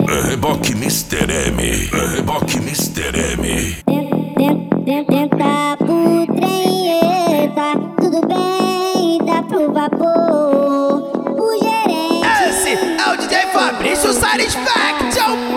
Reboque Mr. M. Reboque Mr. M. Tenta pro trem, tá tudo bem, dá pro vapor. O gerente. Esse é o DJ Fabrício Satisfaction.